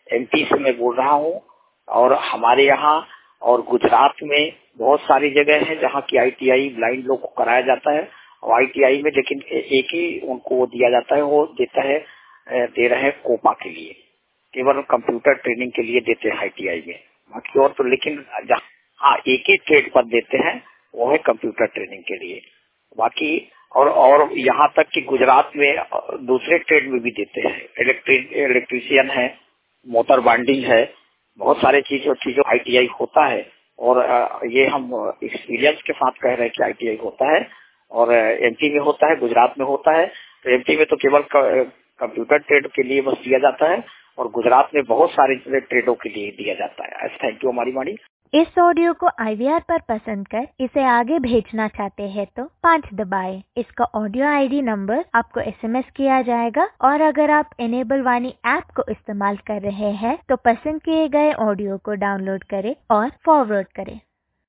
MP से मैं बोल रहा हूँ। और हमारे यहाँ और गुजरात में बहुत सारी जगह है जहाँ की आईटीआई ब्लाइंड लोग को कराया जाता है। और आईटीआई में लेकिन एक ही उनको वो दिया जाता है, वो दे रहे हैं कोपा के लिए, केवल कंप्यूटर ट्रेनिंग के लिए देते हैं आईटीआई में। बाकी और तो लेकिन हाँ एक ही ट्रेड पर देते हैं, वो है कंप्यूटर ट्रेनिंग के लिए। बाकी और यहाँ तक कि गुजरात में दूसरे ट्रेड में भी देते हैं, इलेक्ट्रीशियन है, मोटर बाइंडिंग है, बहुत सारे चीजों आईटीआई होता है। और ये हम एक्सपीरियंस के साथ कह रहे हैं कि आईटीआई होता है और एमपी में होता है, गुजरात में होता है। तो एमपी में तो केवल कंप्यूटर ट्रेड के लिए बस दिया जाता है और गुजरात में बहुत सारे ट्रेडों के लिए दिया जाता है। थैंक यू हमारी वाणी। इस ऑडियो को IVR पर पसंद कर इसे आगे भेजना चाहते हैं तो 5 दबाएं। इसका ऑडियो आईडी नंबर आपको SMS किया जाएगा। और अगर आप इनेबल वाणी ऐप को इस्तेमाल कर रहे हैं तो पसंद किए गए ऑडियो को डाउनलोड करें और फॉरवर्ड करें।